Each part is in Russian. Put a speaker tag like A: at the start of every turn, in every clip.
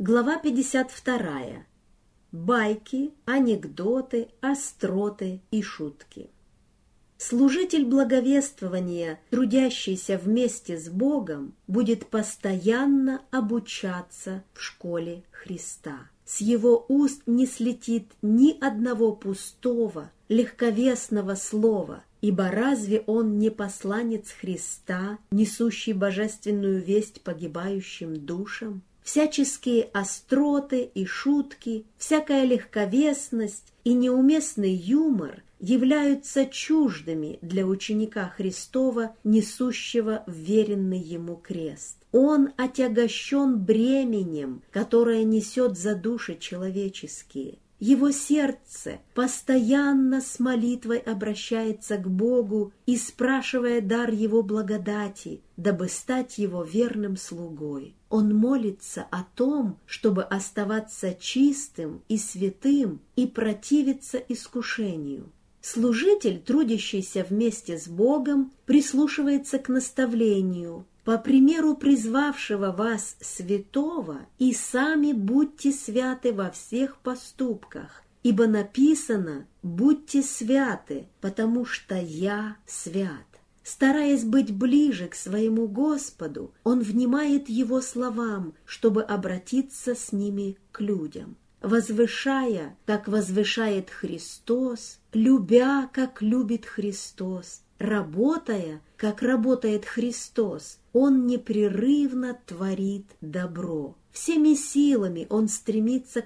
A: Глава 52. Байки, анекдоты, остроты и шутки. Служитель благовествования, трудящийся вместе с Богом, будет постоянно обучаться в школе Христа. С его уст не слетит ни одного пустого, легковесного слова, ибо разве он не посланец Христа, несущий божественную весть погибающим душам? Всяческие остроты и шутки, всякая легковесность и неуместный юмор являются чуждыми для ученика Христова, несущего вверенный ему крест. Он отягощен бременем, которое несет за души человеческие. Его сердце постоянно с молитвой обращается к Богу и спрашивая дар Его благодати, дабы стать Его верным слугой. Он молится о том, чтобы оставаться чистым и святым и противиться искушению. Служитель, трудящийся вместе с Богом, прислушивается к наставлению. По примеру призвавшего вас святого, и сами будьте святы во всех поступках, ибо написано: «Будьте святы, потому что я свят». Стараясь быть ближе к своему Господу, он внимает Его словам, чтобы обратиться с ними к людям. Возвышая, как возвышает Христос, любя, как любит Христос, работая, как работает Христос, он непрерывно творит добро. Всеми силами он стремится к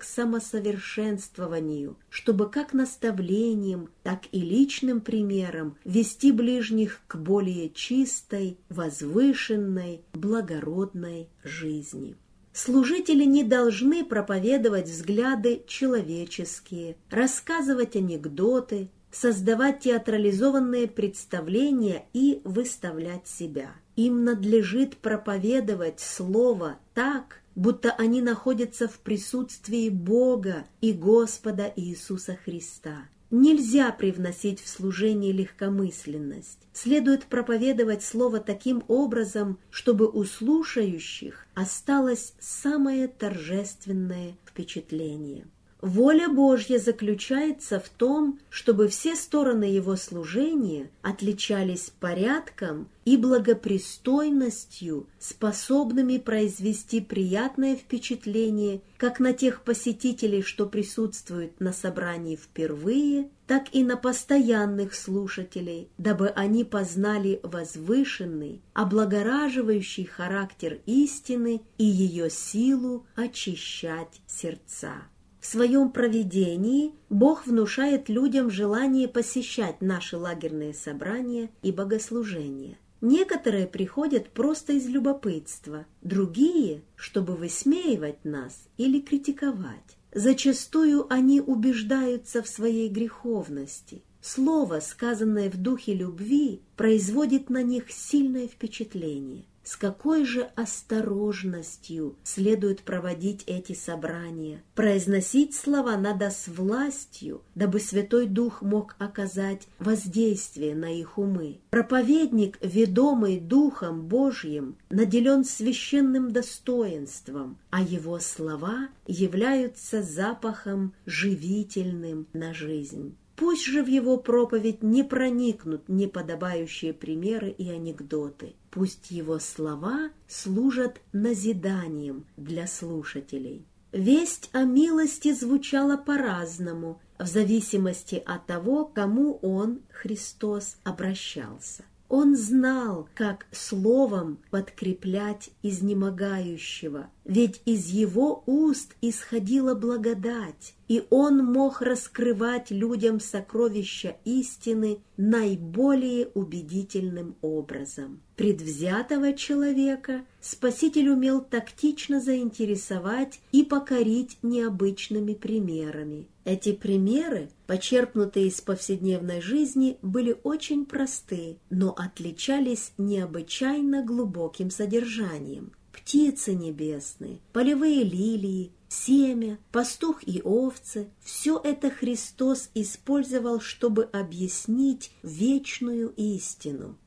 A: самосовершенствованию, чтобы как наставлением, так и личным примером вести ближних к более чистой, возвышенной, благородной жизни. Служители не должны проповедовать взгляды человеческие, рассказывать анекдоты, создавать театрализованные представления и выставлять себя. Им надлежит проповедовать Слово так, будто они находятся в присутствии Бога и Господа Иисуса Христа. Нельзя привносить в служение легкомысленность. Следует проповедовать Слово таким образом, чтобы у слушающих осталось самое торжественное впечатление. Воля Божья заключается в том, чтобы все стороны Его служения отличались порядком и благопристойностью, способными произвести приятное впечатление как на тех посетителей, что присутствуют на собрании впервые, так и на постоянных слушателей, дабы они познали возвышенный, облагораживающий характер истины и ее силу очищать сердца. В своем провидении Бог внушает людям желание посещать наши лагерные собрания и богослужения. Некоторые приходят просто из любопытства, другие, чтобы высмеивать нас или критиковать. Зачастую они убеждаются в своей греховности. Слово, сказанное в духе любви, производит на них сильное впечатление. С какой же осторожностью следует проводить эти собрания? Произносить слова надо с властью, дабы Святой Дух мог оказать воздействие на их умы. Проповедник, ведомый Духом Божьим, наделен священным достоинством, а его слова являются запахом живительным на жизнь. Пусть же в его проповедь не проникнут неподобающие примеры и анекдоты. Пусть его слова служат назиданием для слушателей. Весть о милости звучала по-разному, в зависимости от того, к кому он, Христос, обращался. Он знал, как словом подкреплять изнемогающего, ведь из его уст исходила благодать, и он мог раскрывать людям сокровища истины наиболее убедительным образом. Предвзятого человека Спаситель умел тактично заинтересовать и покорить необычными примерами. Эти примеры, почерпнутые из повседневной жизни, были очень просты, но отличались необычайно глубоким содержанием. Птицы небесные, полевые лилии, семя, пастух и овцы – все это Христос использовал, чтобы объяснить вечную истину.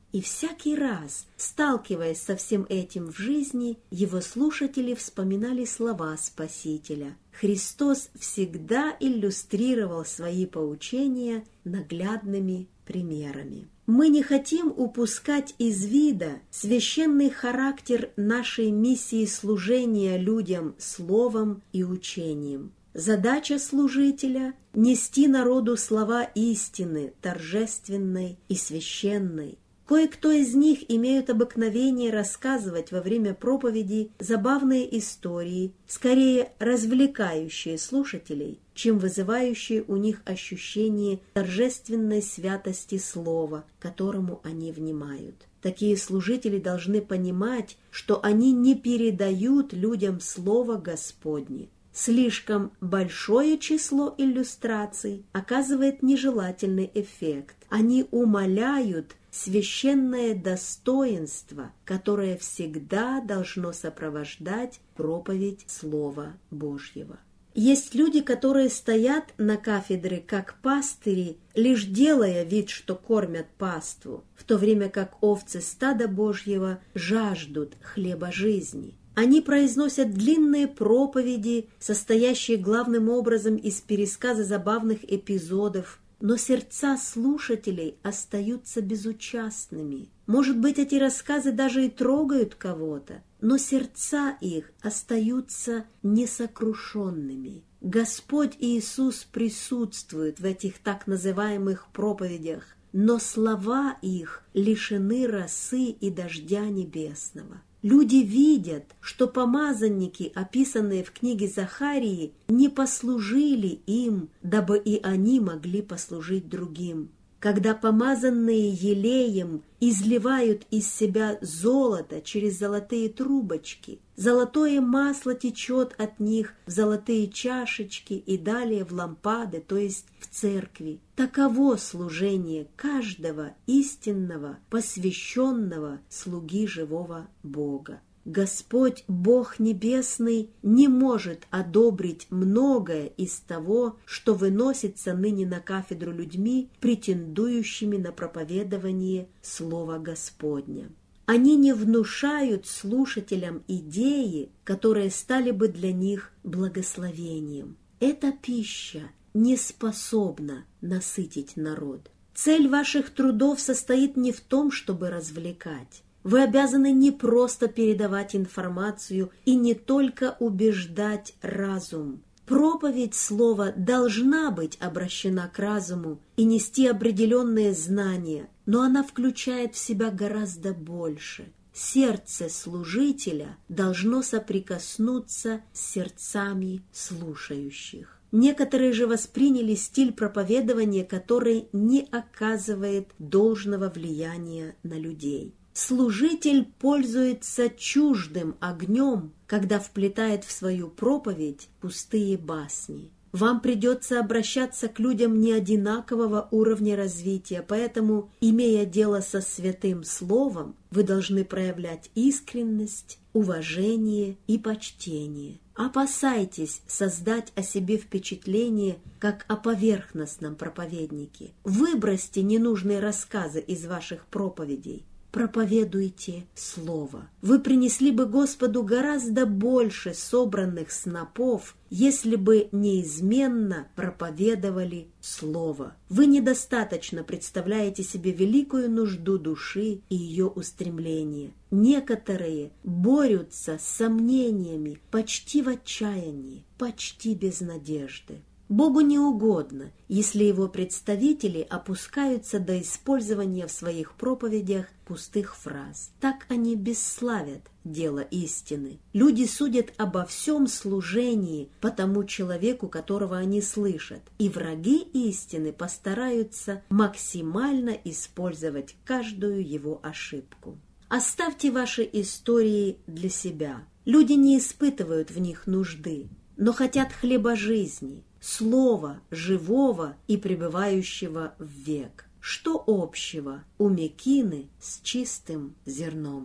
A: И всякий раз, сталкиваясь со всем этим в жизни, его слушатели вспоминали слова Спасителя. Христос всегда иллюстрировал свои поучения наглядными примерами. Мы не хотим упускать из вида священный характер нашей миссии служения людям словом и учением. Задача служителя – нести народу слова истины, торжественной и священной. Кое-кто из них имеют обыкновение рассказывать во время проповеди забавные истории, скорее развлекающие слушателей, чем вызывающие у них ощущение торжественной святости слова, которому они внимают. Такие служители должны понимать, что они не передают людям слово Господне. Слишком большое число иллюстраций оказывает нежелательный эффект. Они умаляют священное достоинство, которое всегда должно сопровождать проповедь Слова Божьего. Есть люди, которые стоят на кафедре как пастыри, лишь делая вид, что кормят паству, в то время как овцы стада Божьего жаждут хлеба жизни. Они произносят длинные проповеди, состоящие главным образом из пересказа забавных эпизодов, но сердца слушателей остаются безучастными. Может быть, эти рассказы даже и трогают кого-то, но сердца их остаются несокрушенными. Господь Иисус присутствует в этих так называемых проповедях, но слова их лишены росы и дождя небесного. Люди видят, что помазанники, описанные в книге Захарии, не послужили им, дабы и они могли послужить другим. Когда помазанные елеем изливают из себя золото через золотые трубочки, золотое масло течет от них в золотые чашечки и далее в лампады, то есть в церкви. Таково служение каждого истинного, посвященного слуги живого Бога. Господь, Бог Небесный, не может одобрить многое из того, что выносится ныне на кафедру людьми, претендующими на проповедование Слова Господня. Они не внушают слушателям идеи, которые стали бы для них благословением. Эта пища не способна насытить народ. Цель ваших трудов состоит не в том, чтобы развлекать. Вы обязаны не просто передавать информацию и не только убеждать разум. Проповедь слова должна быть обращена к разуму и нести определенные знания, но она включает в себя гораздо больше. Сердце служителя должно соприкоснуться с сердцами слушающих. Некоторые же восприняли стиль проповедования, который не оказывает должного влияния на людей. Служитель пользуется чуждым огнем, когда вплетает в свою проповедь пустые басни. Вам придется обращаться к людям неодинакового уровня развития, поэтому, имея дело со святым словом, вы должны проявлять искренность, уважение и почтение. Опасайтесь создать о себе впечатление, как о поверхностном проповеднике. Выбросьте ненужные рассказы из ваших проповедей. Проповедуйте Слово. Вы принесли бы Господу гораздо больше собранных снопов, если бы неизменно проповедовали Слово. Вы недостаточно представляете себе великую нужду души и ее устремления. Некоторые борются с сомнениями, почти в отчаянии, почти без надежды. Богу не угодно, если его представители опускаются до использования в своих проповедях пустых фраз. Так они бесславят дело истины. Люди судят обо всем служении по тому человеку, которого они слышат, и враги истины постараются максимально использовать каждую его ошибку. Оставьте ваши истории для себя. Люди не испытывают в них нужды, но хотят хлеба жизни, слова живого и пребывающего в век. Что общего у мекины с чистым зерном?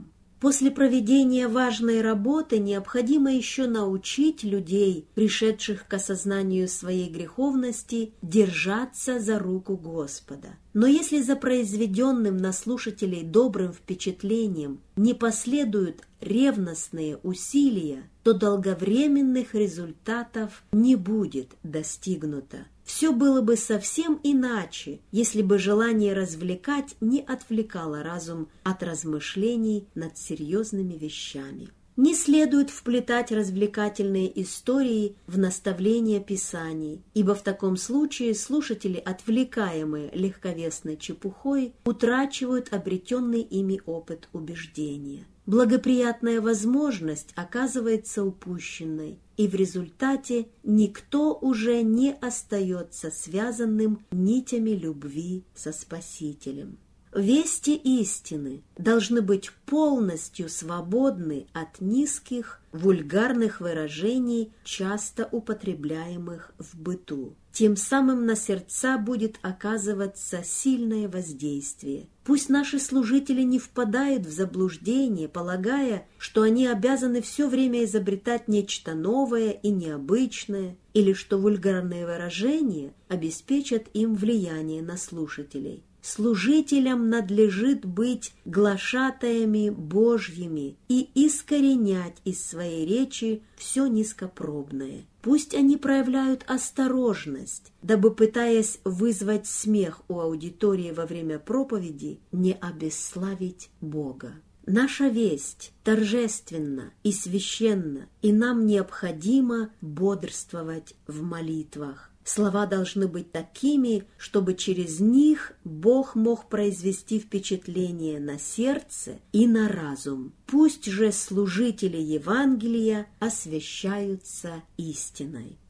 A: После проведения важной работы необходимо еще научить людей, пришедших к осознанию своей греховности, держаться за руку Господа. Но если за произведенным на слушателей добрым впечатлением не последуют ревностные усилия, то долговременных результатов не будет достигнуто. Все было бы совсем иначе, если бы желание развлекать не отвлекало разум от размышлений над серьезными вещами. Не следует вплетать развлекательные истории в наставления Писаний, ибо в таком случае слушатели, отвлекаемые легковесной чепухой, утрачивают обретенный ими опыт убеждения. Благоприятная возможность оказывается упущенной, и в результате никто уже не остается связанным нитями любви со Спасителем. Вести истины должны быть полностью свободны от низких, вульгарных выражений, часто употребляемых в быту. Тем самым на сердца будет оказываться сильное воздействие. Пусть наши служители не впадают в заблуждение, полагая, что они обязаны все время изобретать нечто новое и необычное, или что вульгарные выражения обеспечат им влияние на слушателей. Служителям надлежит быть глашатаями Божьими и искоренять из своей речи все низкопробное. Пусть они проявляют осторожность, дабы, пытаясь вызвать смех у аудитории во время проповеди, не обесславить Бога. Наша весть торжественна и священна, и нам необходимо бодрствовать в молитвах. Слова должны быть такими, чтобы через них Бог мог произвести впечатление на сердце и на разум. Пусть же служители Евангелия освящаются истиной.